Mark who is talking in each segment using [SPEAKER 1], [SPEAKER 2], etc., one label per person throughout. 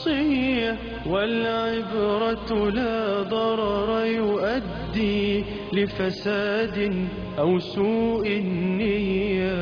[SPEAKER 1] وصية والعبرة لا ضرر يؤدي لفساد أو سوء النية.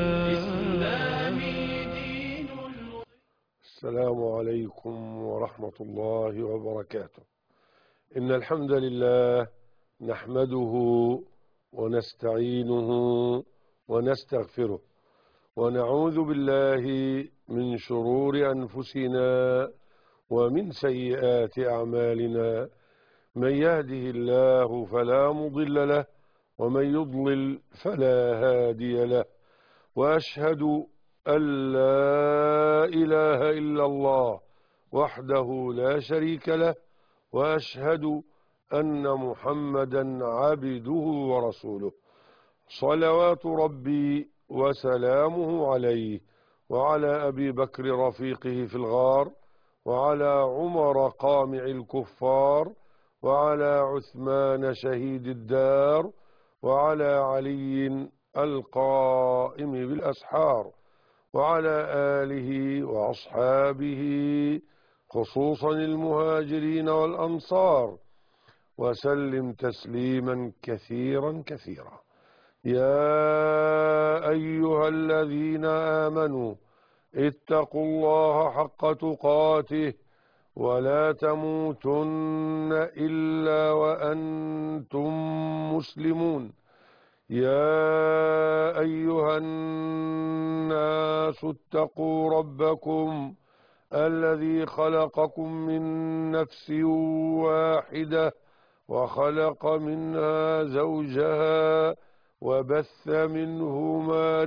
[SPEAKER 2] السلام عليكم ورحمة الله وبركاته. إن الحمد لله نحمده ونستعينه ونستغفره ونعوذ بالله من شرور أنفسنا ومن سيئات أعمالنا. من يهده الله فلا مضل له ومن يضلل فلا هادي له، وأشهد أن لا إله إلا الله وحده لا شريك له، وأشهد أن محمدا عبده ورسوله، صلوات ربي وسلامه عليه وعلى أبي بكر رفيقه في الغار، وعلى عمر قامع الكفار، وعلى عثمان شهيد الدار، وعلى علي القائم بالأسحار، وعلى آله وأصحابه خصوصا المهاجرين والأنصار، وسلم تسليما كثيرا كثيرا. يا أيها الذين آمنوا اتقوا الله حق تقاته ولا تموتن إلا وأنتم مسلمون. يا أيها الناس اتقوا ربكم الذي خلقكم من نفس واحدة وخلق منها زوجها وبث منهما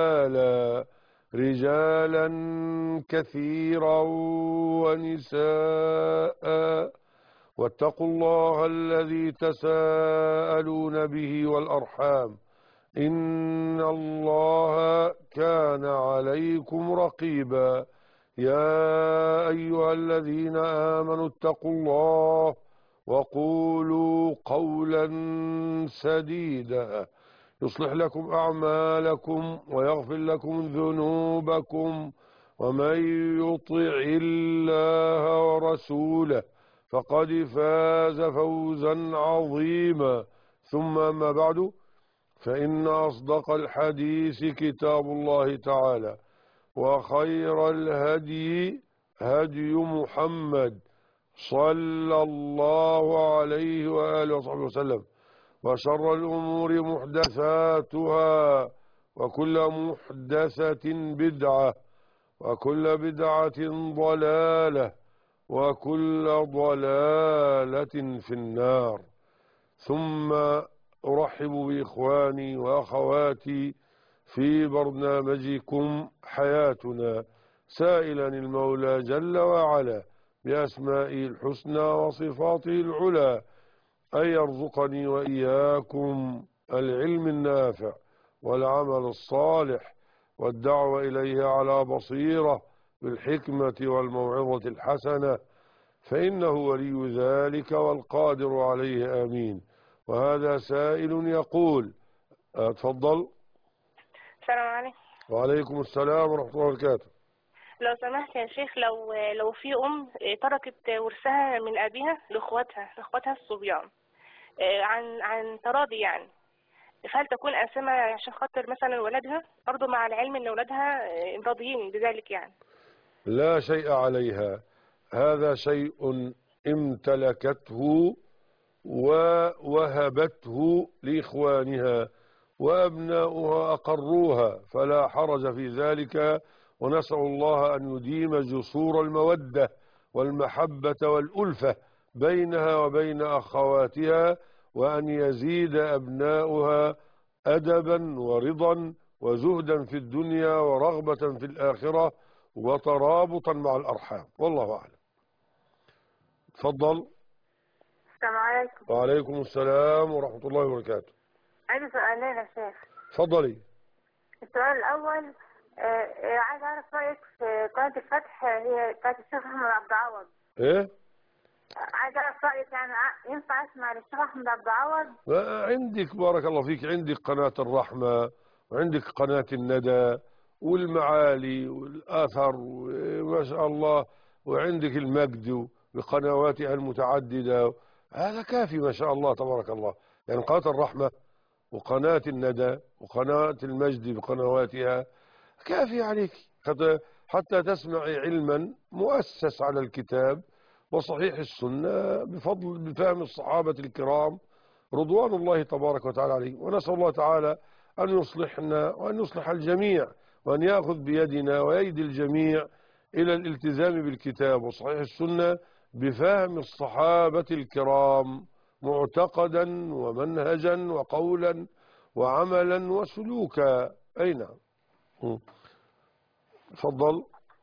[SPEAKER 2] رجالا كثيرا ونساء، واتقوا الله الذي تساءلون به والأرحام إن الله كان عليكم رقيبا. يا أيها الذين آمنوا اتقوا الله وقولوا قولا سديدا يصلح لكم أعمالكم ويغفر لكم ذنوبكم، ومن يطع الله ورسوله فقد فاز فوزا عظيما. ثم أما بعد، فإن أصدق الحديث كتاب الله تعالى، وخير الهدي هدي محمد صلى الله عليه وآله وصحبه وسلم، وشر الأمور محدثاتها، وكل محدثة بدعة، وكل بدعة ضلالة، وكل ضلالة في النار. ثم أرحب بإخواني وأخواتي في برنامجكم حياتنا، سائلا المولى جل وعلا بأسمائه الحسنى وصفاته العلى أن يرزقني وإياكم العلم النافع والعمل الصالح والدعوة إليه على بصيرة بالحكمة والموعظة الحسنة، فإنه ولي ذلك والقادر عليه. آمين. وهذا سائل يقول، تفضل.
[SPEAKER 3] السلام عليكم.
[SPEAKER 2] وعليكم السلام ورحمة الله وبركاته.
[SPEAKER 3] لو سمحت يا شيخ، لو في أم تركت ورثها من أبيها لإخواتها الصبيان عن تراضي يعني، فهل تكون آثمة عشان خاطر مثلا ولادها برضه، مع العلم إن ولادها راضيين بذلك يعني؟
[SPEAKER 2] لا شيء عليها، هذا شيء امتلكته ووهبته لإخوانها، وأبناؤها أقروها، فلا حرج في ذلك. ونسأل الله أن يديم جسور المودة والمحبة والألفة بينها وبين أخواتها، وأن يزيد أبناؤها أدبا ورضا وزهدا في الدنيا ورغبة في الآخرة وترابطا مع الأرحام، والله أعلم. تفضل.
[SPEAKER 3] السلام عليكم.
[SPEAKER 2] وعليكم السلام ورحمة الله وبركاته.
[SPEAKER 3] عندي سؤالين يا شيخ.
[SPEAKER 2] تفضلي.
[SPEAKER 3] السؤال الأول، عايز أعرف رأيك في قناة الفتح، هي بتاعت الشيخ أحمد عبد العوض.
[SPEAKER 2] إيه؟
[SPEAKER 3] عايز أعرف رأيك، يعني ينفع أسمع للشيخ أحمد عبد العوض؟
[SPEAKER 2] عندك بارك الله فيك، عندك قناة الرحمة، وعندك قناة الندى والمعالي والآثر، ما شاء الله، وعندك المجد بقنواتها المتعددة، هذا كافي ما شاء الله تبارك الله. يعني قناة الرحمة وقناة الندى وقناة المجد بقنواتها كافي عليك حتى تسمعي علما مؤسس على الكتاب وصحيح السنة بفهم الصحابة الكرام رضوان الله تبارك وتعالى عليهم. ونسأل الله تعالى أن يصلحنا وأن يصلح الجميع، وأن يأخذ بيدنا ويد الجميع إلى الالتزام بالكتاب وصحيح السنة بفهم الصحابة الكرام معتقدا ومنهجا وقولا وعملا وسلوكا. أي نعم. تفضل.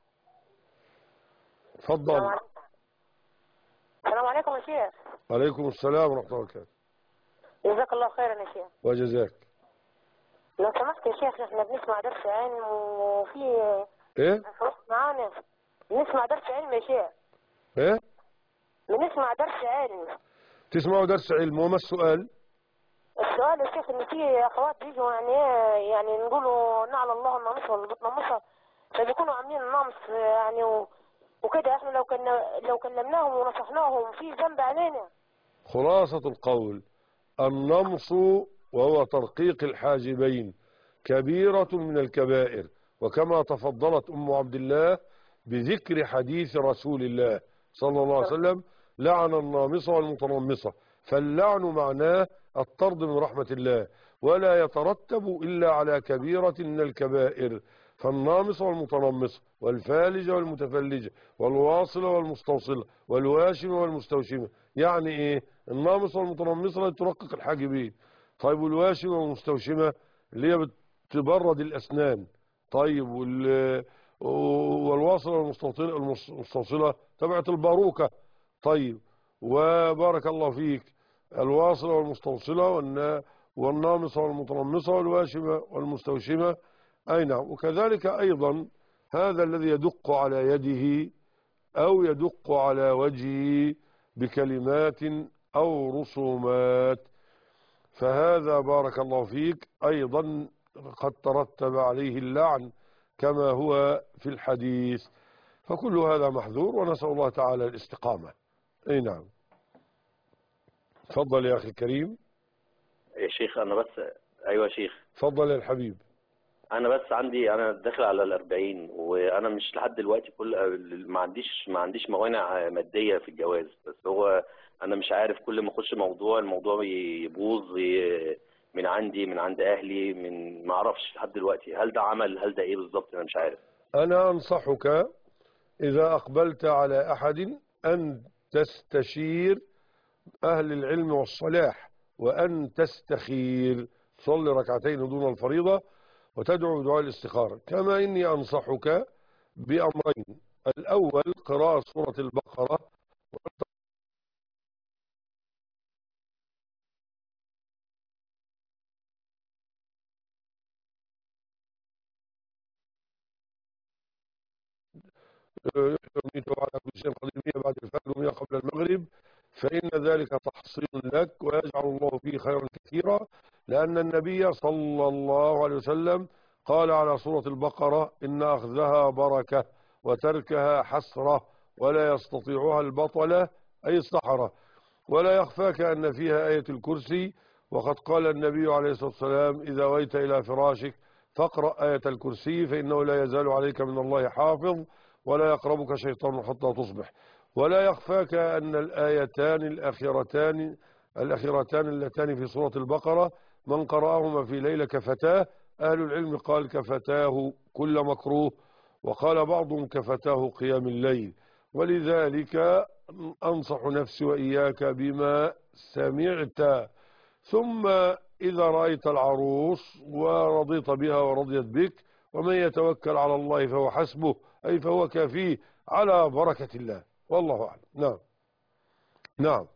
[SPEAKER 2] تفضل.
[SPEAKER 4] السلام عليكم يا شيخ.
[SPEAKER 2] عليكم السلام ورحمة الله وبركاته.
[SPEAKER 4] جزاك الله خيرا يا شيخ.
[SPEAKER 2] وجزاك.
[SPEAKER 4] لو سمحت يا شيخ، احنا بنسمع درس علم وفي
[SPEAKER 2] ايه
[SPEAKER 4] معانا بنسمع درس علم يا شيخ.
[SPEAKER 2] ايه
[SPEAKER 4] بنسمع درس علم.
[SPEAKER 2] تسمعوا درس علم، وما السؤال؟
[SPEAKER 4] السؤال يا شيخ ان في اخوات بيجوا يعني نقولوا نعلى الله الناموس والناموسه، فبيكونوا عاملين الناموس يعني وكده. احنا لو كلمناهم ونصحناهم في ذنب علينا؟
[SPEAKER 2] خلاصة القول النمص وهو ترقيق الحاجبين كبيرة من الكبائر، وكما تفضلت أم عبد الله بذكر حديث رسول الله صلى الله عليه وسلم لعن النامصة والمتنمصة، فاللعن معناه الطرد من رحمة الله، ولا يترتب إلا على كبيرة من الكبائر. فالنامصة والمتنمصة والفالجة والمتفلجة والواصلة والمستوصلة والواشمة والمستوشمة. يعني ايه؟ النامصة والمتنمصة اللي ترقق الحاجبين، طيب والواشمة والمستوشمة اللي هي بتبرد الأسنان، طيب والواصلة والمستوصلة تبعت الباروكة، طيب وبارك الله فيك الواصلة والمستوصلة والنامصة والمتنمصة والواشمة والمستوشمة. أي نعم. وكذلك أيضا هذا الذي يدق على يده أو يدق على وجهه بكلمات أو رسومات، فهذا بارك الله فيك أيضا قد ترتب عليه اللعن كما هو في الحديث، فكل هذا محذور، ونسأل الله تعالى الاستقامة. أي نعم. تفضل يا أخي الكريم.
[SPEAKER 5] يا شيخ أنا بس. أيوة يا شيخ.
[SPEAKER 2] تفضل يا الحبيب.
[SPEAKER 5] أنا بس أنا داخل على 40، وأنا مش لحد دلوقتي ما عنديش موانع مادية في الجواز، بس هو أنا مش عارف، كل ما أخش الموضوع يبوظ من عندي، من عند أهلي، ما أعرفش لحد دلوقتي هل ده عمل، هل ده إيه بالظبط، أنا مش عارف.
[SPEAKER 2] أنا أنصحك إذا أقبلت على أحد أن تستشير أهل العلم والصلاح، وأن تستخير، تصلي ركعتين دون الفريضة وتدعو بدعاء الاستخارة. كما إني أنصحك بأمرين: الأول قراءة سورة البقرة، على كل شيء قدير 100 بعد الفجر و100 قبل المغرب، فإن ذلك تحصيل لك ويجعل الله فيه خيرا كثيرا، لأن النبي صلى الله عليه وسلم قال على سورة البقرة: إن أخذها بركة وتركها حسرة ولا يستطيعها البطلة أي السحرة. ولا يخفاك أن فيها آية الكرسي، وقد قال النبي عليه الصلاة والسلام: إذا ويت إلى فراشك فاقرأ آية الكرسي فإنه لا يزال عليك من الله حافظ ولا يقربك شيطان حتى تصبح. ولا يخفاك أن الآيتان الأخيرتان اللتان في سورة البقرة من قرأهما في ليلة كفتاه، أهل العلم قال كفتاه كل مكروه، وقال بعضهم كفتاه قيام الليل. ولذلك أنصح نفسي وإياك بما سمعت. ثم إذا رأيت العروس ورضيت بها ورضيت بك، ومن يتوكل على الله فهو حسبه، أي فهو كافيه، على بركة الله، والله أعلم. نعم. نعم.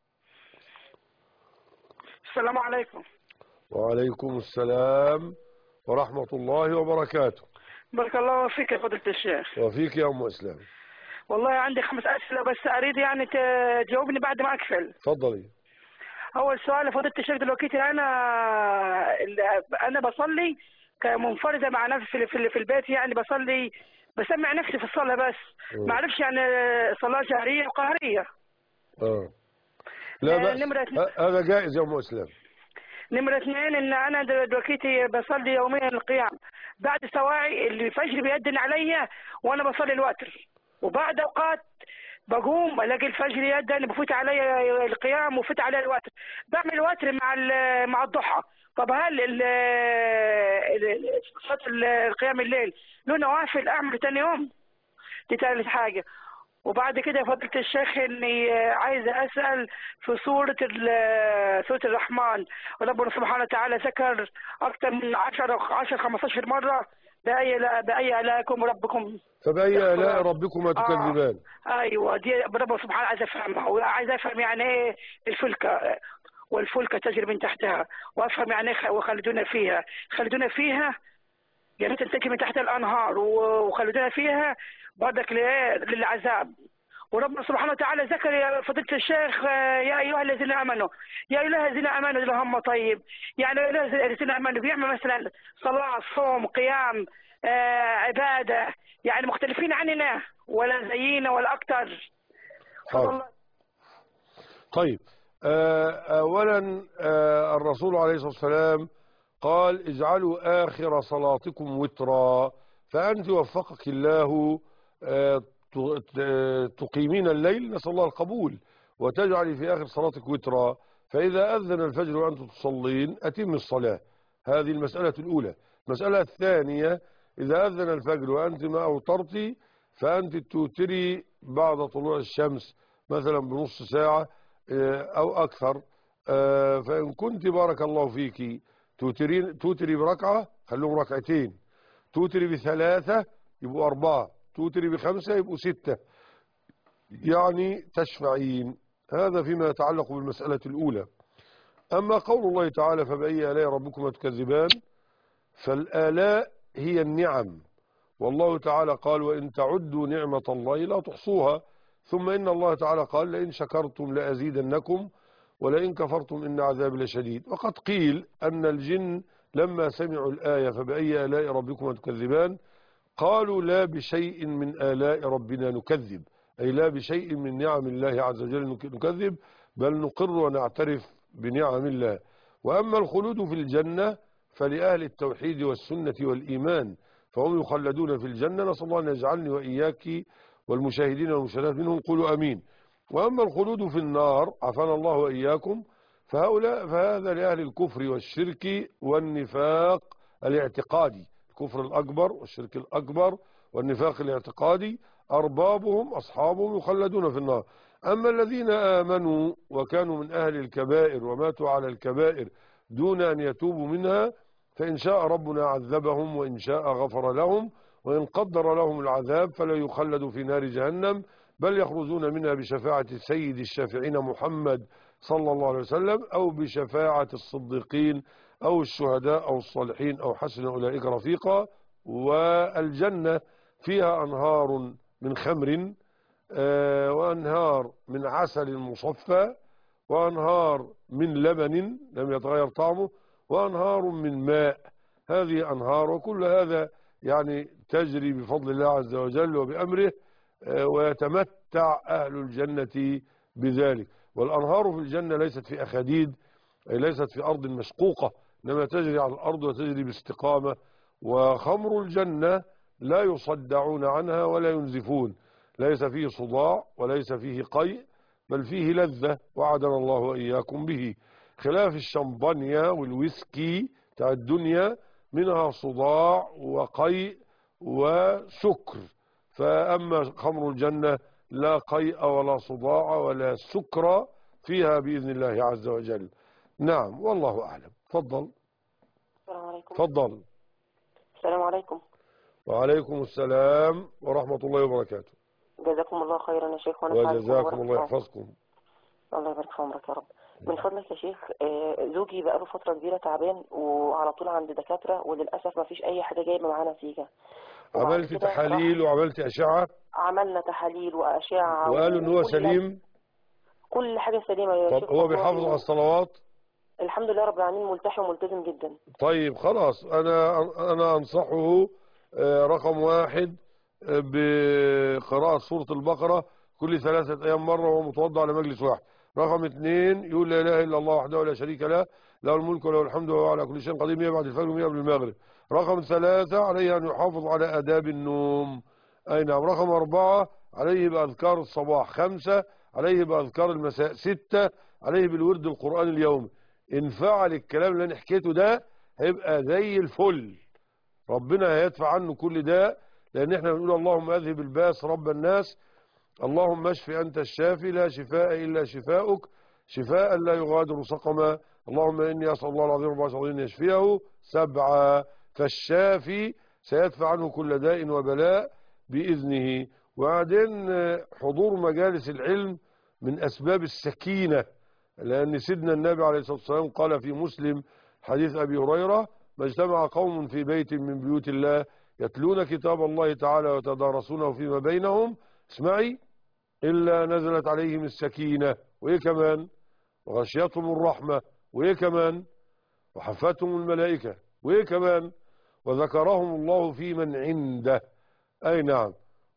[SPEAKER 6] السلام عليكم.
[SPEAKER 2] وعليكم السلام ورحمة الله وبركاته.
[SPEAKER 6] بارك الله فيك يا فضيلة الشيخ.
[SPEAKER 2] وفيك يا أم إسلام.
[SPEAKER 6] والله عندي 5 أسئلة بس أريد يعني تجاوبني بعد ما أقفل.
[SPEAKER 2] تفضلي.
[SPEAKER 6] أول سؤال يا فضيلة الشيخ، دلوقتي أنا بصلي كمنفردة مع نفسي في البيت، يعني بصلي بسمع نفسي في الصلاة بس ما اعرفش يعني صلاة جهرية وقهرية.
[SPEAKER 2] لا بأس،
[SPEAKER 6] نمرة
[SPEAKER 2] هذا جائز يا أم إسلام.
[SPEAKER 6] نمرة 2 ان انا دلوقتي بصلي يوميا القيام بعد سواعي الفجر بيأذن عليا وانا بصلي الوتر، وبعد اوقات بقوم الاقي الفجر يأذن بفوت عليا القيام وفوت عليا الوتر، بعمل وتر مع الضحى. طب هل صلاة القيام الليل له نوافل اعمل ثاني يوم؟ دي ثالث حاجة. وبعد كده يا فضيلة الشيخ اني عايزة اسأل في سورة الرحمن، وربنا سبحانه وتعالى ذكر اكثر من 10-15 مرة بأي آلائكم ربكم
[SPEAKER 2] فبأي آلاء ربكما تكذبان.
[SPEAKER 6] ايوه دي ربنا سبحانه عايز افهمها، وعايز افهم يعني ايه الفلكة والفلكة تجري من تحتها، وافهم يعني ايه وخلدونا فيها يعني تنتهي من تحت الانهار، وخلدونا فيها برضك للعذاب. وربنا سبحانه وتعالى ذكر يا فضيلة الشيخ يا ايها الذين امنوا اللي هم طيب، يعني يا ايها الذين امنوا بيعمل مثلا صلاة صوم قيام عبادة، يعني مختلفين عننا ولا زينا ولا اكتر.
[SPEAKER 2] طيب اولا الرسول عليه الصلاة والسلام قال اجعلوا آخر صلاتكم وترا، فأنت وفقك الله تقيمين الليل، نسأل الله القبول، وتجعلي في آخر صلاتك وترا، فإذا أذن الفجر وأنت تصلين أتم الصلاة. هذه المسألة الأولى. المسألة الثانية، إذا أذن الفجر وأنت ما أوترتي فأنت توتري بعد طلوع الشمس مثلا بنص ساعة أو أكثر، فإن كنت بارك الله فيك توتري بركعة خلوهم ركعتين، توتري ب3 يبقوا 4، توتري ب5 يبقوا 6، يعني تشفعين. هذا فيما يتعلق بالمسألة الأولى. أما قول الله تعالى فبأي آلاء ربكما تكذبان، فالآلاء هي النعم، والله تعالى قال وإن تعدوا نعمة الله لا تحصوها، ثم إن الله تعالى قال لئن شكرتم لأزيدنكم ولئن كفرتم إن عذابي لشديد. وقد قيل أن الجن لما سمعوا الآية فبأي آلاء ربكما تكذبان قالوا لا بشيء من آلاء ربنا نكذب، أي لا بشيء من نعم الله عز وجل نكذب، بل نقر ونعترف بنعم الله. وأما الخلود في الجنة فلأهل التوحيد والسنة والإيمان، فهم يخلدون في الجنة، نسأل الله أن يجعلني وإياك والمشاهدين والمشاهدات منهم قولوا أمين. وأما الخلود في النار عافانا الله وإياكم فهذا لأهل الكفر والشرك والنفاق الاعتقادي، الكفر الأكبر والشرك الأكبر والنفاق الاعتقادي أربابهم أصحابهم يخلدون في النار. أما الذين آمنوا وكانوا من أهل الكبائر وماتوا على الكبائر دون أن يتوبوا منها فإن شاء ربنا عذبهم وإن شاء غفر لهم، وإن قدر لهم العذاب فلا يخلدوا في نار جهنم بل يخرجون منها بشفاعة سيد الشافعين محمد صلى الله عليه وسلم أو بشفاعة الصديقين أو الشهداء أو الصالحين أو حسن أولئك رفيقا. والجنة فيها أنهار من خمر وأنهار من عسل مصفى وأنهار من لبن لم يتغير طعمه وأنهار من ماء. هذه أنهار، وكل هذا يعني تجري بفضل الله عز وجل وبأمره، ويتمتع أهل الجنة بذلك. والأنهار في الجنة ليست في أخاديد، أي ليست في أرض مشقوقة، إنما تجري على الأرض وتجري باستقامة. وخمر الجنة لا يصدعون عنها ولا ينزفون، ليس فيه صداع وليس فيه قيء بل فيه لذة، وعدنا الله وإياكم به، خلاف الشمبانيا والويسكي بتاع الدنيا منها صداع وقيء وسكر. فأما خمر الجنة لا قيء ولا صداع ولا سكر فيها بإذن الله عز وجل. نعم والله أعلم. تفضل.
[SPEAKER 4] السلام عليكم.
[SPEAKER 2] تفضل.
[SPEAKER 4] السلام عليكم.
[SPEAKER 2] وعليكم السلام ورحمة الله وبركاته.
[SPEAKER 4] جزاكم الله خيرا يا شيخ،
[SPEAKER 2] وجزاكم الله يحفظكم.
[SPEAKER 4] الله يبارك في عمرك يا رب. من فضلك يا شيخ، زوجي بقاله فترة كبيرة تعبان وعلى طول عند دكاترة، وللأسف ما فيش أي حاجة جايبة معاه نتيجة.
[SPEAKER 2] عملت تحاليل وعملت أشعة؟
[SPEAKER 4] عملنا تحاليل وأشعة
[SPEAKER 2] وقالوا إن هو سليم؟
[SPEAKER 4] كل حاجة سليمة يا شيخ.
[SPEAKER 2] طب هو بيحافظ على الصلوات؟
[SPEAKER 4] الحمد لله رب العالمين، ملتحي وملتزم جدا.
[SPEAKER 2] طيب خلاص، أنا أنصحه رقم 1 بقراءة سورة البقرة كل 3 أيام مرة وهو متوضع على مجلس واحد. رقم 2 يقول لا إله إلا الله وحده لا شريك له، له الملك وله الحمد وهو على كل شيء قدير، 100 بعد الفجر و100 قبل المغرب. رقم 3 عليه أن يحافظ على آداب النوم. أي نعم. رقم 4 عليه بأذكار الصباح. 5 عليه بأذكار المساء. 6 عليه بالورد القرآن اليومي. إن فعل الكلام اللي أنا حكيته ده هيبقى زي الفل، ربنا هيدفع عنه كل ده، لأن احنا بنقول اللهم أذهب الباس رب الناس، اللهم اشف أنت الشافي لا شفاء إلا شفاؤك شفاء لا يغادر سقما، اللهم إني أسأل الله العظيم رب العالمين أن يشفيه. 7 فالشافي سيدفع عنه كل داء وبلاء بإذنه. وبعدين حضور مجالس العلم من أسباب السكينة، لأن سيدنا النبي عليه الصلاة والسلام قال في مسلم حديث أبي هريرة: ما اجتمع قوم في بيت من بيوت الله يتلون كتاب الله تعالى ويتدارسونه فيما بينهم، اسمعي، إلا نزلت عليهم السكينة، وإيه كمان؟ وغشيتهم الرحمة، وإيه كمان؟ وحفتهم الملائكة، وإيه كمان؟ وذكرهم الله في من عنده. أي نعم.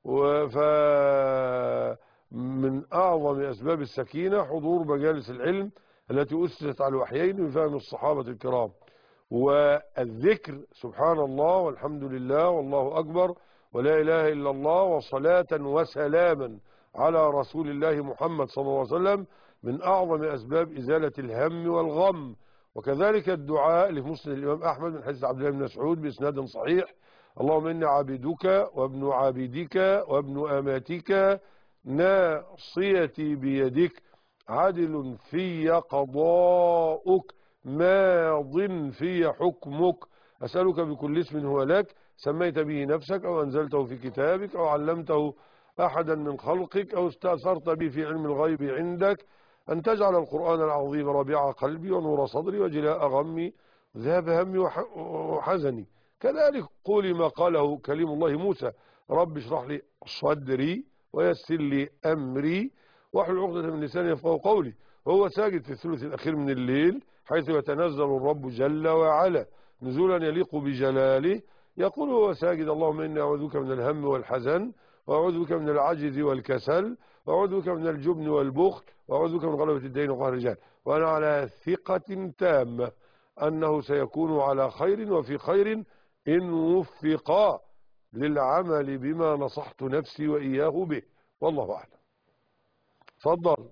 [SPEAKER 2] من أعظم أسباب السكينة حضور مجالس العلم التي أسست على الوحيين بفهم الصحابة الكرام، والذكر سبحان الله والحمد لله والله أكبر ولا إله إلا الله وصلاة وسلاما على رسول الله محمد صلى الله عليه وسلم من أعظم أسباب إزالة الهم والغم. وكذلك الدعاء اللي في مسند الإمام أحمد من حديث عبد الله بن مسعود بإسناد صحيح: اللهم إني عبدك وابن عبيدك وابن أماتك ناصيتي بيدك عدل في قضاؤك ماض في حكمك، أسألك بكل اسم هو لك سميت به نفسك أو أنزلته في كتابك أو علمته أحدا من خلقك أو استأثرت به في علم الغيب عندك أن تجعل القرآن العظيم ربيع قلبي ونور صدري وجلاء غمي ذهاب همي وحزني. كذلك قولي ما قاله كليم الله موسى: رب اشرح لي صدري ويسر لي أمري واحلل عقدة من لساني يفقهوا قولي. وهو ساجد في الثلث الأخير من الليل حيث يتنزل الرب جل وعلا نزولا يليق بجلاله، يقول هو ساجد: اللهم إني أعوذ بك من الهم والحزن، وأعوذ بك من العجز والكسل، وأعوذ بك من الجبن والبخل، وأعوذ بك من غلبة الدين وقهر الرجال. وأنا على ثقة تامة أنه سيكون على خير وفي خير إن وفقا للعمل بما نصحت نفسي وإياه به، والله أعلم. تفضل.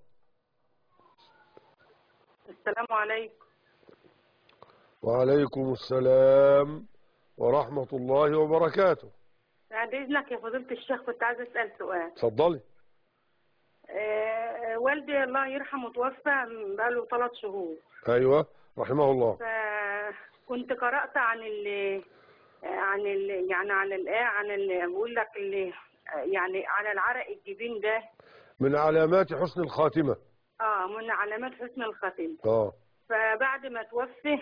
[SPEAKER 7] السلام عليكم.
[SPEAKER 2] وعليكم السلام ورحمة الله وبركاته.
[SPEAKER 7] بعد إذنك يا فضيلة الشيخ كنت عايز أسأل سؤال.
[SPEAKER 2] تفضلي.
[SPEAKER 7] والدي الله يرحمه توفى بقاله 3 شهور.
[SPEAKER 2] أيوة رحمه الله.
[SPEAKER 7] فكنت قرأت عن بقول لك يعني على العرق الجبين ده
[SPEAKER 2] من علامات حسن الخاتمة.
[SPEAKER 7] من علامات حسن الخاتمة. فبعد ما توفى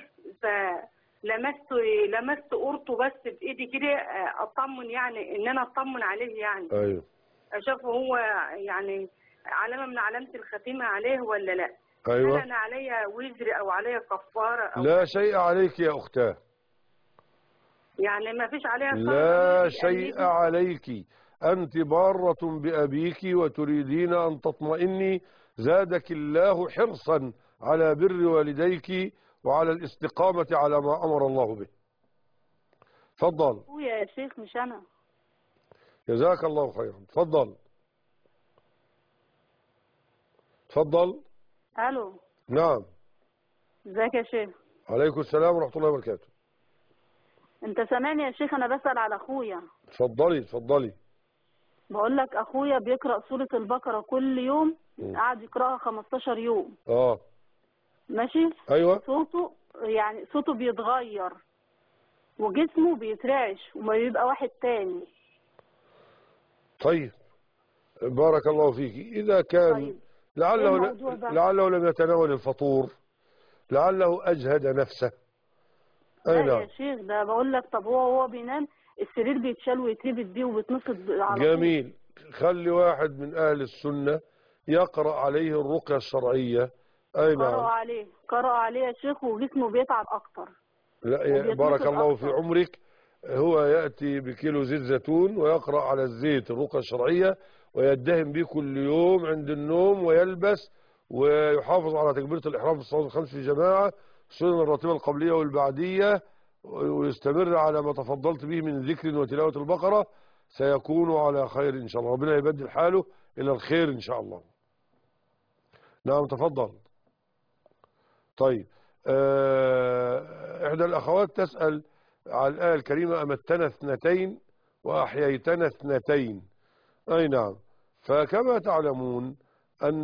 [SPEAKER 7] لمست قرطه بس بايدي كده اطمن، يعني ان انا اطمن عليه، يعني
[SPEAKER 2] ايوه
[SPEAKER 7] اشوفه هو يعني علامه من علامه الختيمه عليه ولا لا.
[SPEAKER 2] ايوه.
[SPEAKER 7] هل انا عليا وزر او عليا كفاره أو
[SPEAKER 2] لا شيء عليك يا اختاه،
[SPEAKER 7] يعني ما فيش عليها
[SPEAKER 2] لا شيء عليك، انت بارة بابيك وتريدين ان تطمئني، زادك الله حرصا على بر والديك وعلى الاستقامة على ما أمر الله به. تفضل.
[SPEAKER 7] يا شيخ مش أنا.
[SPEAKER 2] جزاك الله خيرا. تفضل. تفضل.
[SPEAKER 7] ألو.
[SPEAKER 2] نعم.
[SPEAKER 7] ازيك يا شيخ؟
[SPEAKER 2] عليكم السلام ورحمة الله وبركاته.
[SPEAKER 7] أنت سامعني يا شيخ؟ أنا بسأل على أخويا.
[SPEAKER 2] تفضلي تفضلي.
[SPEAKER 7] بقول لك أخويا بيقرأ سورة البقرة كل يوم، قاعد يقرأها 15 يوم. ماشي.
[SPEAKER 2] ايوه.
[SPEAKER 7] صوته بيتغير وجسمه بيترعش وما بيبقى واحد تاني.
[SPEAKER 2] طيب بارك الله فيك. اذا كان
[SPEAKER 7] طيب.
[SPEAKER 2] لعله لم يتناول الفطور، لعله اجهد نفسه.
[SPEAKER 7] لا يا شيخ، ده بقول لك طب هو بينام السرير بيتشال ويتربط بيه وبيتنصب على
[SPEAKER 2] جميل. خلي واحد من اهل السنة يقرأ عليه الرقية الشرعية. أي نعم.
[SPEAKER 7] قرأ عليه يا شيخ وجسمه بيتعب أكتر.
[SPEAKER 2] لا بارك الله في عمرك. هو يأتي بكيلو زيت زيتون ويقرأ على الزيت الرقية الشرعية ويدهن به كل يوم عند النوم ويلبس، ويحافظ على تكبيرة الإحرام في الصلاة الخمس في جماعة، السنن الراتبة القبلية والبعدية، ويستمر على ما تفضلت به من ذكر وتلاوة البقرة، سيكون على خير إن شاء الله. ربنا يبدل حاله إلى الخير إن شاء الله. نعم تفضل. طيب إحدى الأخوات تسأل على الآية الكريمة: أمتنا اثنتين وأحييتنا اثنتين. أي نعم. فكما تعلمون أن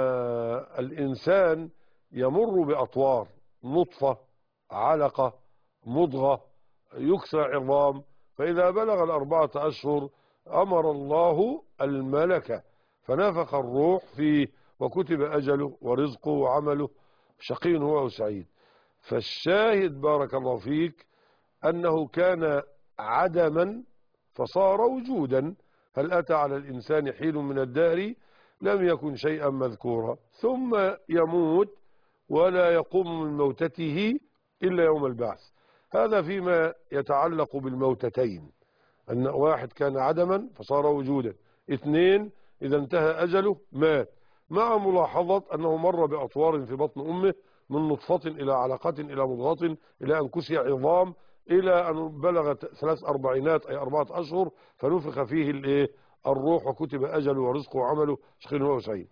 [SPEAKER 2] الإنسان يمر بأطوار: نطفة، علقة، مضغة، يكسى عظام. فإذا بلغ 4 أشهر أمر الله الملك فنفخ الروح فيه وكتب أجله ورزقه وعمله، شقي هو أو سعيد. فالشاهد بارك الله فيك أنه كان عدما فصار وجودا. هل أتى على الإنسان حين من الدهر لم يكن شيئا مذكورا، ثم يموت ولا يقوم من موتته إلا يوم البعث. هذا فيما يتعلق بالموتتين، أن واحد كان عدما فصار وجودا، 2 إذا انتهى أجله مات، مع ملاحظة أنه مر بأطوار في بطن أمه من نطفة إلى علقة إلى مضغة إلى أن كسي عظام إلى أن بلغ 3 أربعينات أي 4 أشهر فنفخ فيه الروح وكتب أجله ورزقه وعمله، شقي هو وسعيد.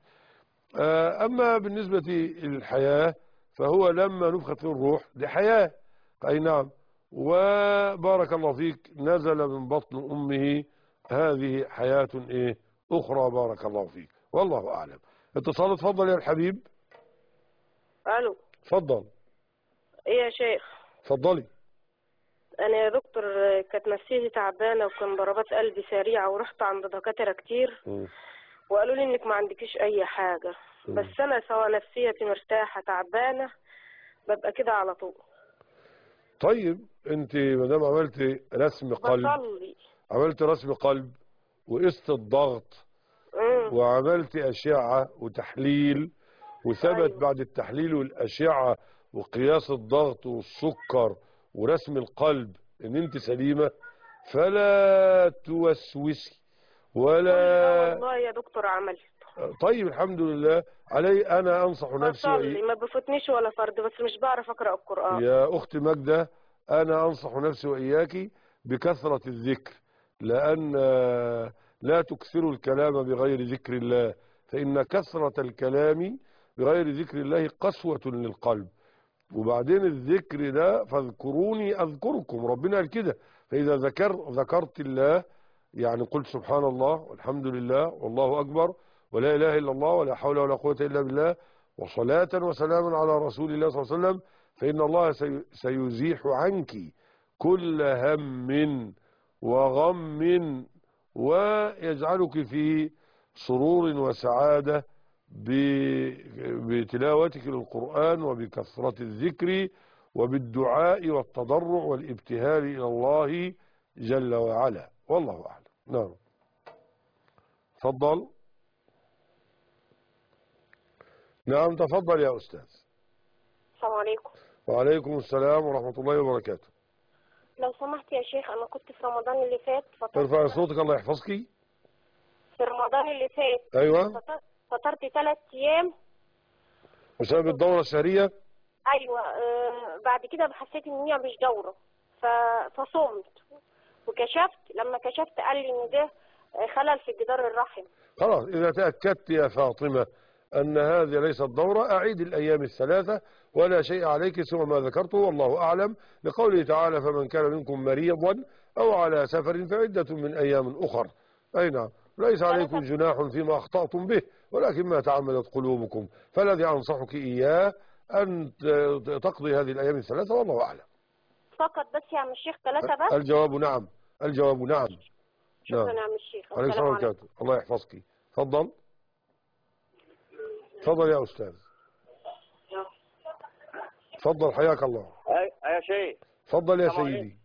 [SPEAKER 2] أما بالنسبة للحياة فهو لما نفخت فيه الروح لحياة. أي نعم. وبارك الله فيك نزل من بطن أمه، هذه حياة أخرى. بارك الله فيك والله أعلم. اتصال، اتفضل يا الحبيب.
[SPEAKER 4] الو.
[SPEAKER 2] اتفضل.
[SPEAKER 4] ايه يا شيخ؟
[SPEAKER 2] اتفضلي.
[SPEAKER 4] انا يا دكتور كانت نفسيتي تعبانه وكان ضربات قلبي سريعه ورحت عند دكاتره كتير وقالوا لي انك ما عندكيش اي حاجه، بس انا سواء نفسيتي مرتاحه تعبانه ببقى كده على طول.
[SPEAKER 2] طيب انت ما دام عملتي رسم قلب، عملت رسم قلب وقست الضغط وعملت أشعة وتحليل وثبت بعد التحليل والأشعة وقياس الضغط والسكر ورسم القلب ان انت سليمة، فلا توسوسي ولا.
[SPEAKER 4] والله يا دكتور عملت.
[SPEAKER 2] طيب الحمد لله. علي انا انصح نفسي
[SPEAKER 4] بصلي ما بفوتنيش ولا فرد، بس مش بعرف اقرا القرآن.
[SPEAKER 2] يا اخت ماجدة انا انصح نفسي واياك بكثرة الذكر، لان لا تكثروا الكلام بغير ذكر الله، فان كثرة الكلام بغير ذكر الله قسوة للقلب. وبعدين الذكر ده فاذكروني اذكركم، ربنا قال كده. فاذا ذكرت الله يعني قلت سبحان الله والحمد لله والله اكبر ولا اله الا الله ولا حول ولا قوة الا بالله وصلاة وسلاما على رسول الله صلى الله عليه وسلم، فان الله سيزيح عنك كل هم وغم ويجعلك في سرور وسعادة بتلاوتك للقرآن وبكثرة الذكر وبالدعاء والتضرع والابتهال إلى الله جل وعلا، والله أعلم. نعم تفضل. نعم تفضل يا أستاذ.
[SPEAKER 4] السلام عليكم.
[SPEAKER 2] وعليكم السلام ورحمة الله وبركاته.
[SPEAKER 4] لو سمحت يا شيخ، أنا كنت في رمضان اللي فات
[SPEAKER 2] ارفع صوتك الله يحفظك.
[SPEAKER 4] في رمضان اللي فات
[SPEAKER 2] أيوة
[SPEAKER 4] فطرت 3 أيام
[SPEAKER 2] بسبب الدورة الشهرية.
[SPEAKER 4] أيوة. بعد كده حسيت إن هي مش دورة فصمت وكشفت. لما كشفت قال لي إن ده خلل في جدار الرحم.
[SPEAKER 2] خلاص إذا تأكدت يا فاطمة أن هذه ليست دورة أعيد الأيام ال3 ولا شيء عليك سوى ما ذكرته والله أعلم، لقوله تعالى فمن كان منكم مريضا أو على سفر فعدة من أيام أخر. أي نعم ليس عليكم جناح فيما أخطأتم به ولكن ما تعمدت قلوبكم، فالذي أنصحك إياه أن تقضي هذه الأيام ال3 والله أعلم.
[SPEAKER 4] فقط بس يا عم الشيخ 3 بس؟
[SPEAKER 2] الجواب نعم. الجواب نعم.
[SPEAKER 4] شكرا يا عم الشيخ.
[SPEAKER 2] عليكم السلام وبركاته. الله يحفظك. تفضل. تفضل يا أستاذ. تفضل حياك الله.
[SPEAKER 8] يا شيخ.
[SPEAKER 2] تفضل يا سيدي.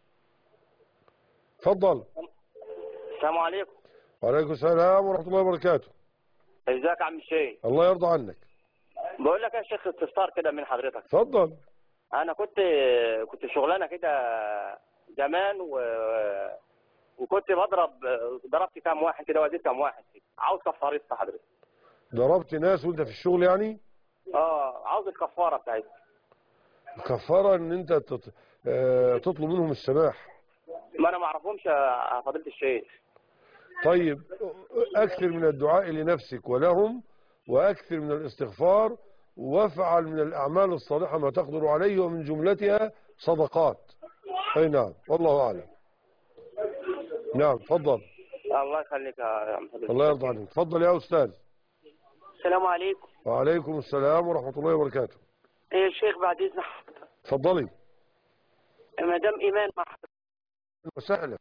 [SPEAKER 2] تفضل.
[SPEAKER 8] السلام عليكم.
[SPEAKER 2] وعليكم السلام ورحمة الله وبركاته.
[SPEAKER 8] ازيك يا عم الشيخ؟
[SPEAKER 2] الله يرضى عنك.
[SPEAKER 8] بقول لك يا شيخ استفسار كده من حضرتك.
[SPEAKER 2] تفضل.
[SPEAKER 8] انا كنت شغلانه كده زمان وكنت ضربت كام واحد كده واديت كام واحد كده. عاوز كفارة حضرتك.
[SPEAKER 2] ضربت ناس وانت في الشغل يعني؟
[SPEAKER 8] عاوز الكفارة بتاعتها.
[SPEAKER 2] الكفارة ان انت تطلب منهم السماح.
[SPEAKER 8] ما انا ما اعرفهمش يا فضيلة الشيخ.
[SPEAKER 2] طيب اكثر من الدعاء لنفسك ولهم، واكثر من الاستغفار، وافعل من الاعمال الصالحة ما تقدر عليه، ومن جملتها صدقات. اي نعم، والله اعلم. نعم تفضل.
[SPEAKER 8] الله يخليك يا فضيلة.
[SPEAKER 2] الله يرضى عنك. تفضل يا استاذ.
[SPEAKER 8] السلام عليكم.
[SPEAKER 2] وعليكم السلام ورحمة الله وبركاته.
[SPEAKER 6] يا شيخ بعد اذن حضرتك.
[SPEAKER 2] تفضلي.
[SPEAKER 6] مدام ايمان مع حضرتك.
[SPEAKER 2] وسهلا.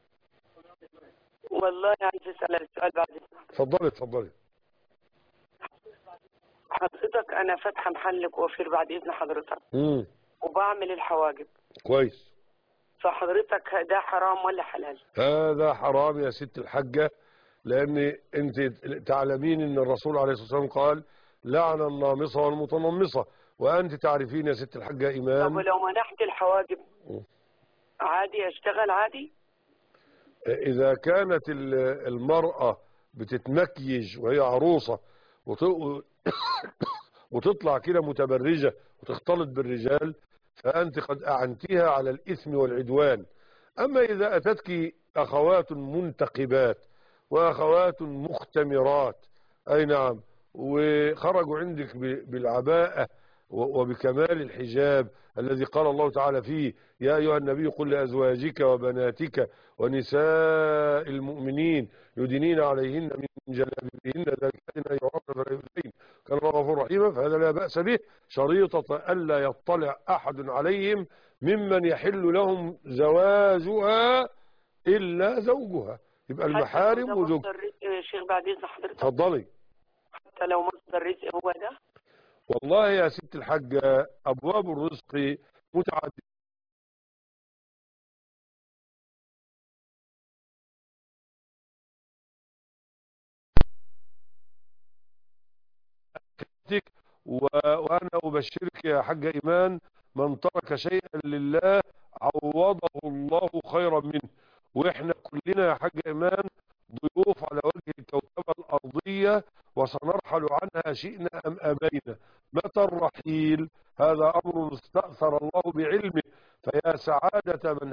[SPEAKER 6] والله عايز اسالك سؤال بعد اذنك.
[SPEAKER 2] تفضلي.
[SPEAKER 6] حضرتك انا فاتحه محل كوافير بعد اذن حضرتك. وبعمل الحواجب.
[SPEAKER 2] كويس.
[SPEAKER 6] فحضرتك ده حرام ولا حلال؟
[SPEAKER 2] هذا حرام يا ست الحاجة، لأن أنت تعلمين أن الرسول عليه الصلاة والسلام قال لعن النامصة والمتنمصة، وأنت تعرفين يا ست الحاجة إيمان.
[SPEAKER 6] طب ولو منحت الحواجب عادي أشتغل عادي؟
[SPEAKER 2] إذا كانت المرأة بتتمكيج وهي عروسة وتطلع كده متبرجة وتختلط بالرجال، فأنت قد أعنتها على الإثم والعدوان. أما إذا أتتك أخوات منتقبات وأخوات مختمرات، أي نعم، وخرجوا عندك بالعباءة وبكمال الحجاب الذي قال الله تعالى فيه يا أيها النبي قل لأزواجك وبناتك ونساء المؤمنين يدنين عليهن من جلابيبهن ذلك أدنى أن يعرفن فلا يؤذين كان الله غفورا رحيما، فهذا لا بأس به، شريطة ألا يطلع أحد عليهم ممن يحل لهم زواجها إلا زوجها، يبقى المحارم وزوجها.
[SPEAKER 6] شيخ بعد إذن حضرتك.
[SPEAKER 2] اتفضلي.
[SPEAKER 6] حتى لو مصدر رزق هو ده؟
[SPEAKER 2] والله يا ست الحاجة أبواب الرزق متعددة. وأنا أبشرك يا حاجة إيمان، من ترك شيئا لله عوضه الله خيرا منه. وإحنا كلنا يا حاجة إيمان ضيوف على وجه الكوكبة الأرضية، وسنرحل عنها شئنا أم أبينا. متى الرحيل؟ هذا أمر استأثر الله بعلمه، فيا سعادة من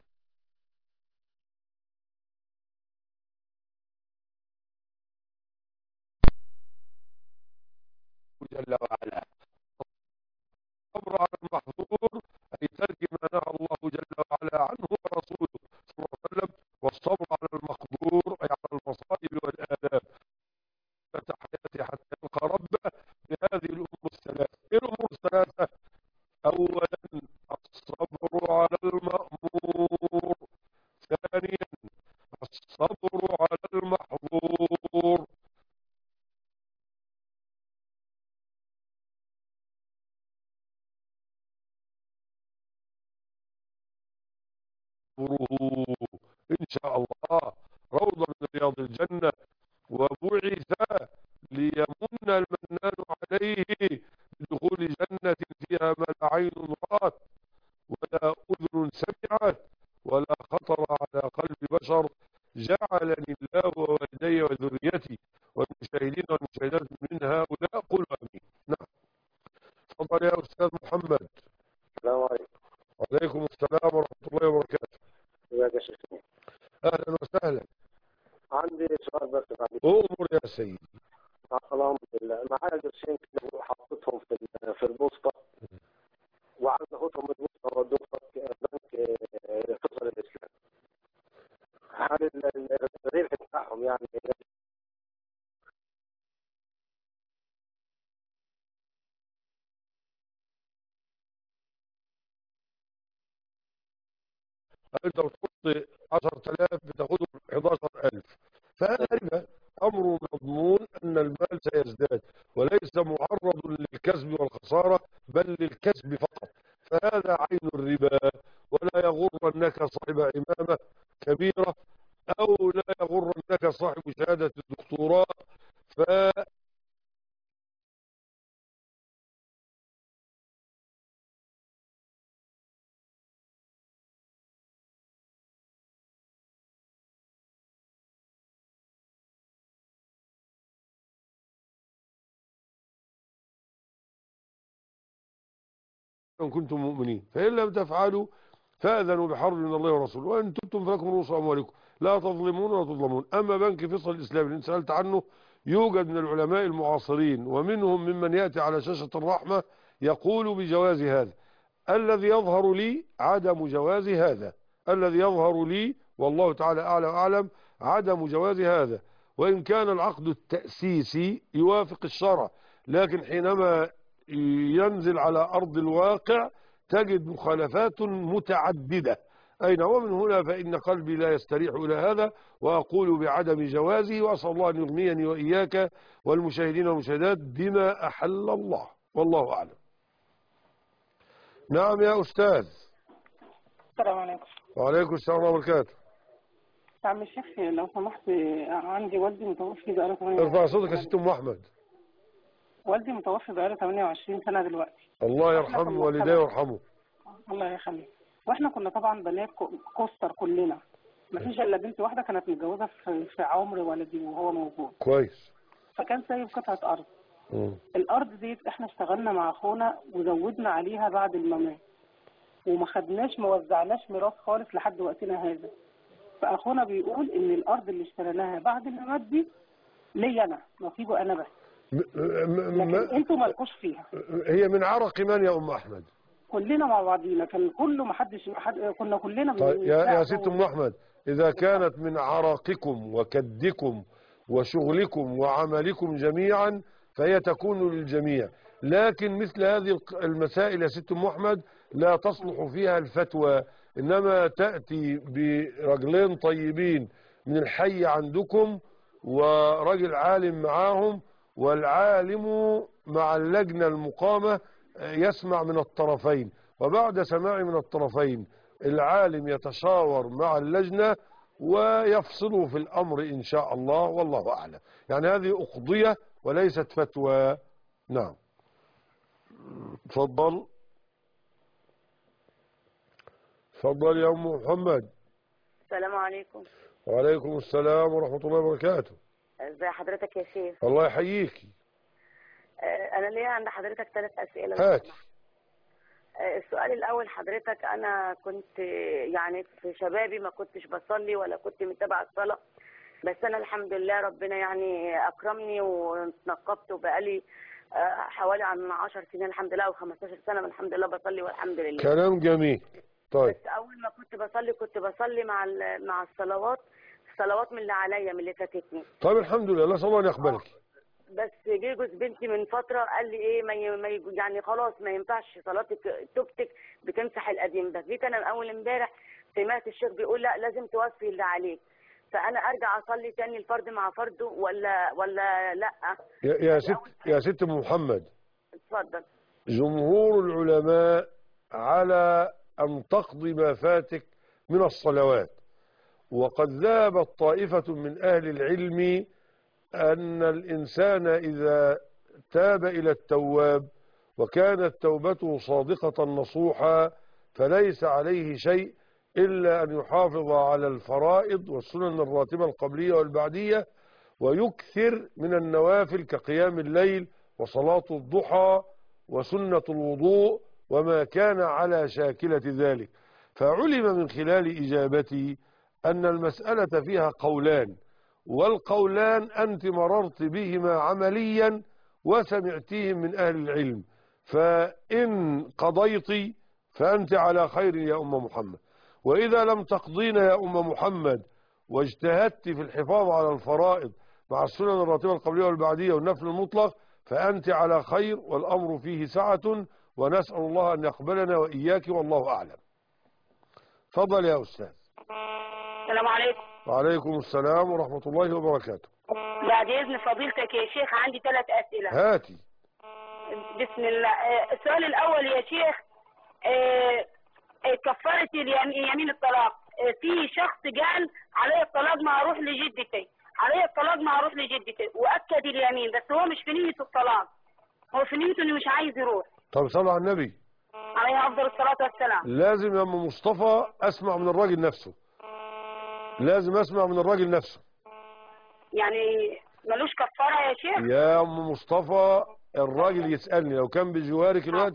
[SPEAKER 2] جل وعلا. الصبر على المحظور أي ترك ما نهى الله جل وعلا عنه ورسوله صلى الله عليه وسلم، والصبر على المقدور أي على المصائب والآلام. حياتي حتى يلقى ربه بهذه الأمور الثلاثة. إيه الأمور الثلاثة؟ أولا الصبر على المأمور، ثانيا الصبر على المحظور، إن شاء الله روضة من رياض الجنة. وبعث ليمن المنان عليه بدخول جنة فيها ما لا عين رأت ولا أذن سمعت ولا خطر على قلب بشر. جعلني الله ووالدي وذريتي والمشاهدين والمشاهدات من هؤلاء، قولوا امين. نعم. تفضل يا استاذ محمد.
[SPEAKER 8] السلام عليكم.
[SPEAKER 2] وعليكم السلام ورحمه الله وبركاته.
[SPEAKER 8] ازيك يا شيخ؟
[SPEAKER 2] اهلا وسهلا.
[SPEAKER 8] عندي سؤال بس بعد.
[SPEAKER 2] امور يا سيدي.
[SPEAKER 8] الحمد لله. معايا قرشين كده وحطيتهم في البوسطه، وعايز اخدهم من البوسطه وادوهم بنك فيصل الاسلام. هل الربح بتاعهم يعني انت بتحط 10,000 بتاخدهم 11,000، فهذا ربا. امر مضمون ان المال سيزداد وليس معرض للكسب والخساره بل للكسب فقط، فهذا عين الربا. ولا يغرنك صاحب عمامه كبيره او لا يغرنك صاحب شهاده الدكتوراه. ف
[SPEAKER 2] إن كنتم مؤمنين، فإن لم تفعلوا فأذنوا بحرب من الله ورسوله، وإن تبتم فلكم رؤوس أموالكم لا تظلمون ولا تظلمون. أما بنك فيصل الإسلامي اللي أنت سألت عنه، يوجد من العلماء المعاصرين ومنهم ممن يأتي على شاشة الرحمة يقول بجواز هذا. الذي يظهر لي عدم جواز هذا، الذي يظهر لي والله تعالى أعلى وأعلم عدم جواز هذا، وإن كان العقد التأسيسي يوافق الشرع، لكن حينما ينزل على أرض الواقع تجد مخالفات متعددة. أين ومن هنا فإن قلبي لا يستريح إلى هذا، وأقول بعدم جوازه، وأسأل الله أن يغنيني وإياك والمشاهدين والمشاهدات بما أحل الله، والله أعلم. نعم يا أستاذ.
[SPEAKER 9] السلام عليكم.
[SPEAKER 2] وعليكم السلام ورحمة الله وبركاته.
[SPEAKER 9] عم الشيخ لو سمحت، عندي والدي متوفي بقاله 28
[SPEAKER 2] ارفع صوتك يا ست أم أحمد.
[SPEAKER 9] والدي متوفي بقاله 28 سنة دلوقتي.
[SPEAKER 2] الله يرحمه والديه ويرحمه.
[SPEAKER 9] الله يخليك. واحنا كنا طبعا بنات كوستر كلنا، ما فيش الا بنت واحده كانت متجوزه في عمر والدي وهو موجود.
[SPEAKER 2] كويس.
[SPEAKER 9] فكان سايب قطعه ارض. الارض دي احنا اشتغلنا مع اخونا وزودنا عليها بعد الممات، وما خدناش ما وزعناش ميراث خالص لحد وقتنا هذا. فاخونا بيقول ان الارض اللي اشتريناها بعد الممات دي ليا انا، نصيبه انا بس، لكن انتوا مالكوش فيها.
[SPEAKER 2] هي من عرق من يا ام احمد؟
[SPEAKER 9] كلنا مع بعضينا، كان كله ما حدش كنا كلنا.
[SPEAKER 2] طيب يا ست ام احمد، اذا كانت من عرقكم وكدكم وشغلكم وعملكم جميعا فهي تكون للجميع، لكن مثل هذه المسائل يا ست ام احمد لا تصلح فيها الفتوى، انما تاتي برجلين طيبين من الحي عندكم ورجل عالم معاهم، والعالم مع اللجنه المقامه يسمع من الطرفين، وبعد سماع من الطرفين العالم يتشاور مع اللجنة ويفصلوا في الأمر إن شاء الله، والله أعلم. يعني هذه أقضية وليست فتوى. نعم. تفضل. تفضل يا أم محمد.
[SPEAKER 10] السلام عليكم.
[SPEAKER 2] وعليكم السلام ورحمة الله وبركاته.
[SPEAKER 10] ازي حضرتك يا شيخ؟
[SPEAKER 2] الله يحييكي.
[SPEAKER 10] أنا ليا عند حضرتك 3 أسئلة.
[SPEAKER 2] هات.
[SPEAKER 10] السؤال الأول، حضرتك أنا كنت يعني في شبابي ما كنتش بصلي ولا كنت متابعة الصلاة، بس أنا الحمد لله ربنا يعني أكرمني واتنقبت، وبقالي حوالي عن 10 سنين الحمد لله أو 15 سنة الحمد لله بصلي والحمد لله.
[SPEAKER 2] كلام جميل. طيب.
[SPEAKER 10] بس أول ما كنت بصلي مع الصلوات من اللي عليا من اللي فاتتني.
[SPEAKER 2] طيب الحمد لله، الله سبحانه يقبلك.
[SPEAKER 10] بس جه جوز بنتي من فتره قال لي ايه يعني خلاص ما ينفعش صلاتك توبتك بتمسح القديم. بس جيت انا اول امبارح سمعت الشيخ بيقول لا لازم توفي اللي عليك، فانا ارجع اصلي تاني الفرد مع فرده ولا لا؟
[SPEAKER 2] يا ست محمد.
[SPEAKER 10] اتفضل.
[SPEAKER 2] جمهور العلماء على ان تقضي ما فاتك من الصلوات، وقد ذهبت طائفة من اهل العلم أن الإنسان إذا تاب إلى التواب وكانت توبته صادقة نصوحا فليس عليه شيء إلا أن يحافظ على الفرائض والسنن الراتبة القبلية والبعدية، ويكثر من النوافل كقيام الليل وصلاة الضحى وسنة الوضوء وما كان على شاكلة ذلك. فعلم من خلال إجابتي أن المسألة فيها قولان، والقولان أنت مررت بهما عمليا وسمعتهم من أهل العلم، فإن قضيت فأنت على خير يا أم محمد، وإذا لم تقضين يا أم محمد واجتهدت في الحفاظ على الفرائض مع السنن الراتبة القبلية والبعدية والنفل المطلق فأنت على خير، والأمر فيه سعة، ونسأل الله أن يقبلنا وإياك والله أعلم. فضل يا أستاذ.
[SPEAKER 10] السلام عليكم.
[SPEAKER 2] وعليكم السلام ورحمة الله وبركاته.
[SPEAKER 10] بعد إذن فضيلتك يا شيخ عندي 3 أسئلة.
[SPEAKER 2] هاتي.
[SPEAKER 10] بسم الله. السؤال الأول يا شيخ، كفارة يمين الطلاق. في شخص قال علي الطلاق ما أروح لجدتي، علي الطلاق ما أروح لجدتي، وأكد اليمين، بس هو مش في نية الطلاق، هو في نيته إنه مش عايز يروح.
[SPEAKER 2] طب صلى على النبي
[SPEAKER 10] عليه أفضل الصلاة والسلام.
[SPEAKER 2] لازم يا أم مصطفى أسمع من الراجل نفسه، لازم أسمع من الراجل نفسه.
[SPEAKER 10] يعني ملوش كفارة يا شيخ؟
[SPEAKER 2] يا أم مصطفى الراجل يسألني لو كان بجوارك دلوقتي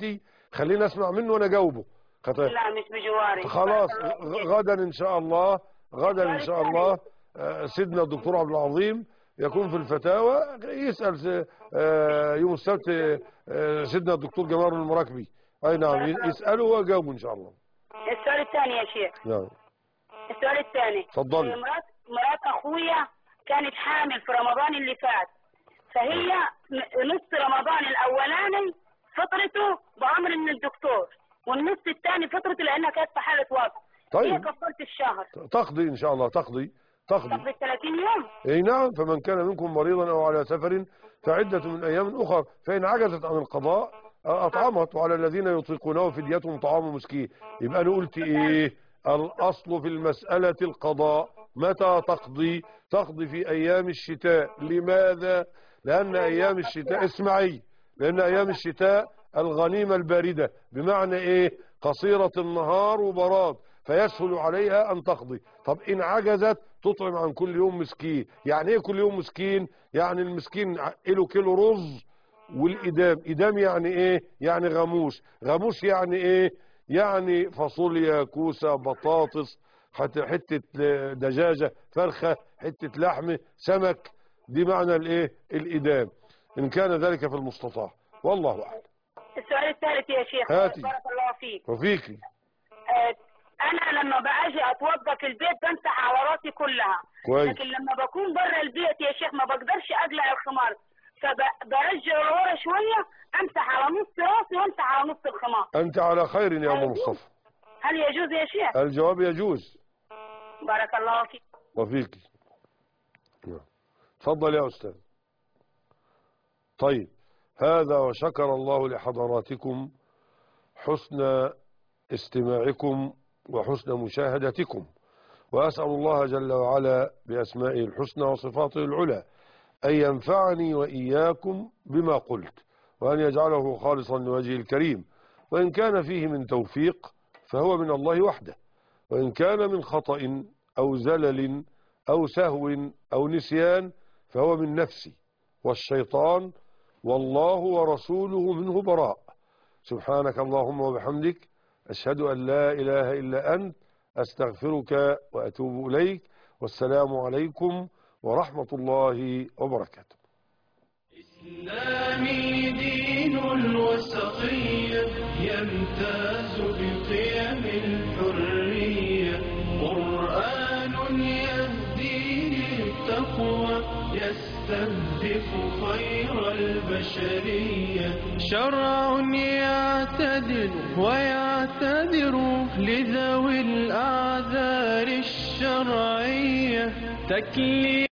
[SPEAKER 2] خليني اسمع منه وانا اجاوبه.
[SPEAKER 10] لا مش بجواري.
[SPEAKER 2] خلاص غدا ان شاء الله، غدا ان شاء الله سيدنا الدكتور عبد العظيم يكون في الفتاوى يسأل يوم السبت سيدنا الدكتور جمال المراكبي. اي نعم يسأله ويجاوبه ان شاء الله.
[SPEAKER 10] السؤال الثاني يا شيخ.
[SPEAKER 2] نعم.
[SPEAKER 10] السؤال الثاني.
[SPEAKER 2] اتفضلي.
[SPEAKER 10] مرات اخويا كانت حامل في رمضان اللي فات، فهي نص رمضان الاولاني فطرته بامر من الدكتور، والنص الثاني فطرته لانها كانت في حاله وفاه.
[SPEAKER 2] طيب
[SPEAKER 10] هي كفرت الشهر.
[SPEAKER 2] تقضي ان شاء الله، تقضي
[SPEAKER 10] 30 يوم.
[SPEAKER 2] اي نعم. فمن كان منكم مريضا او على سفر فعدة من ايام اخر، فان عجزت عن القضاء اطعمت، وعلى الذين يطيقونه فدية طعام مسكين. يبقى انا قلت ايه؟ الاصل في المسألة القضاء. متى تقضي؟ تقضي في ايام الشتاء. لماذا؟ لان ايام الشتاء اسمعي، لان ايام الشتاء الغنيمة الباردة، بمعنى ايه؟ قصيرة النهار وبراد، فيسهل عليها ان تقضي. طب ان عجزت تطعم عن كل يوم مسكين. يعني ايه كل يوم مسكين؟ يعني المسكين له كيلو رز، والإدام، إدام يعني ايه؟ يعني غموس. غموس يعني ايه؟ يعني فاصوليا، كوسة، بطاطس، حتة دجاجة، فرخة، حتة لحمة، سمك. دي معنى الايه؟ الإدام، ان كان ذلك في المستطاع. والله اعلم.
[SPEAKER 10] السؤال الثالث يا شيخ.
[SPEAKER 2] هاتي.
[SPEAKER 10] بارك الله فيك.
[SPEAKER 2] وفيكي.
[SPEAKER 10] انا لما باجي اتوضا في البيت بمسح على راسي كلها.
[SPEAKER 2] كويس.
[SPEAKER 10] لكن لما بكون برا البيت يا شيخ ما بقدرش اقلع الخمار، فبرجع لورا شويه، امسح على نص راسي وامسح على نص الخمار.
[SPEAKER 2] انت على خير يا ام مصطفى.
[SPEAKER 10] هل يجوز يا شيخ؟
[SPEAKER 2] الجواب يجوز.
[SPEAKER 10] بارك الله فيك.
[SPEAKER 2] وفيكي. تفضل يا استاذ. طيب هذا، وشكر الله لحضراتكم حسن استماعكم وحسن مشاهدتكم، وأسأل الله جل وعلا بأسمائه الحسنى وصفاته العلى أن ينفعني وإياكم بما قلت، وأن يجعله خالصا لوجهه الكريم. وإن كان فيه من توفيق فهو من الله وحده، وإن كان من خطأ أو زلل أو سهو أو نسيان فهو من نفسي والشيطان، والله ورسوله منه براء. سبحانك اللهم وبحمدك، أشهد أن لا إله إلا أنت، أستغفرك وأتوب إليك، والسلام عليكم ورحمة الله وبركاته.
[SPEAKER 1] إسلامي دين الوسطية يمتاز بقيم الحرية، قرآن يهدي للتقوى يستهدف خير البشرية، شرع يعتدل ويعتذر لذوي الأعذار الشرعية، تكليف